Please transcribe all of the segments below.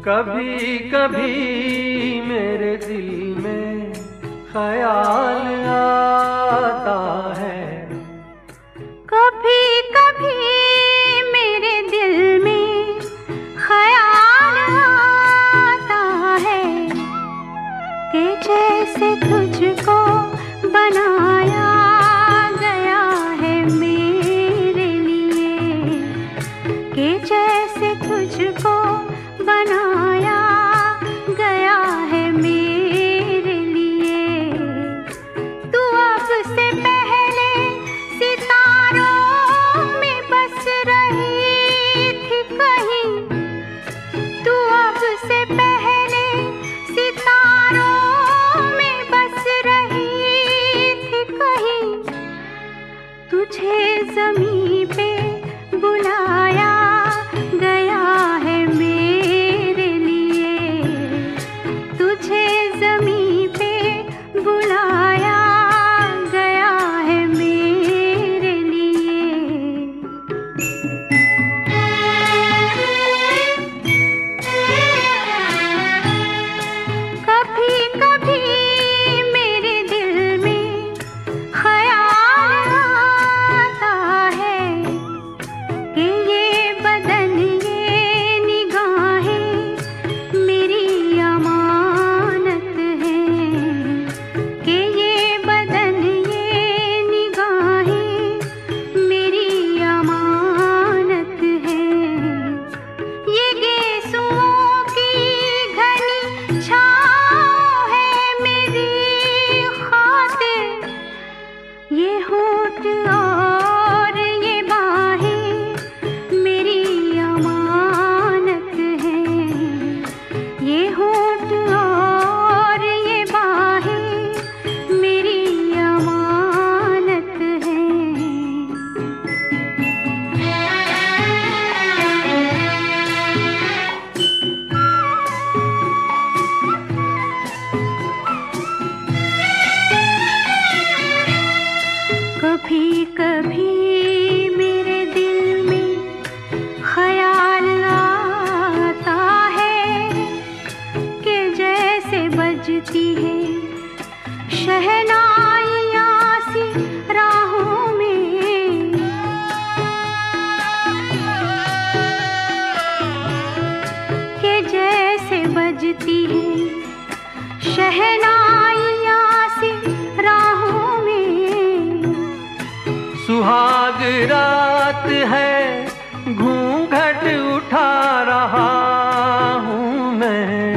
कभी कभी मेरे दिल में ख्याल आता है, कभी कभी मेरे दिल में ख्याल आता है कि जैसे तुझको बनाया गया है मेरे लिए, कि जैसे तुझको बनाया गया है मेरे लिए। तू अब से पहले सितारों में बस रही थी कहीं, तू अब से पहले सितारों में बस रही थी कहीं। तुझे ज़मीं पे बुलाया गया है मेरे लिए, तुझे ज़मीं पे बुलाया गया है मेरे लिए। कभी कभी मेरे दिल में ख्याल आता है कि ये बदन ये निगाहें मेरी अमानत हैं, कि ये बदन ये निगाहें मेरी अमानत हैं। ये गेसुओं की घनी छाँव है मेरी खातिर, ये होठ और ये बाहें मेरी अमानत हैं, ये होठ और ये बाहें मेरी अमानत हैं। कभी कभी मेरे दिल में ख्याल आता है कि जैसे बजती है शहनाइयाँ सी राहों में, कि जैसे बजती है शहनाइयाँ सी राहों में। सुहाग रात है घूंघट उठा रहा हूँ मैं,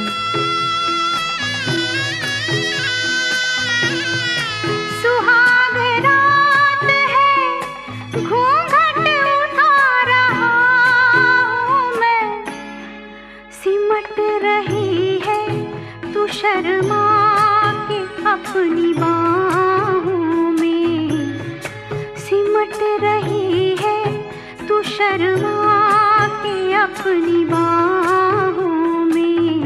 सुहाग रात है घूंघट उठा रहा हूँ मैं। सिमट रही है तू शर्मा के अपनी बाहों में, सिमट रही है तू शर्मा के अपनी बाहों में।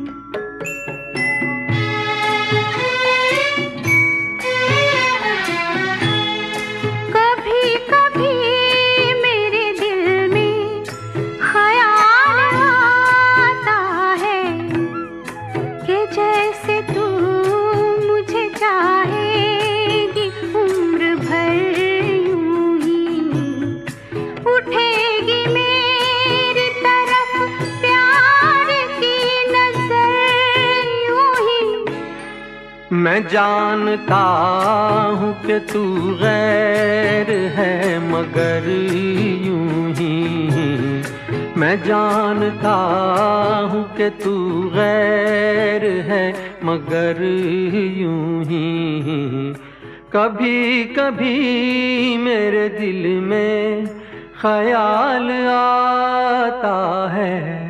कभी कभी मेरे दिल में ख्याल आता है कि जैसे तू मुझे चाहेगी उम्र भर यूं ही, उठेगी मेरी तरफ प्यार की नजर यूं ही। मैं जानता हूँ कि तू गैर है मगर यूं ही, मैं जानता हूँ कि तू गैर है मगर यूं ही। कभी कभी मेरे दिल में ख्याल आता है।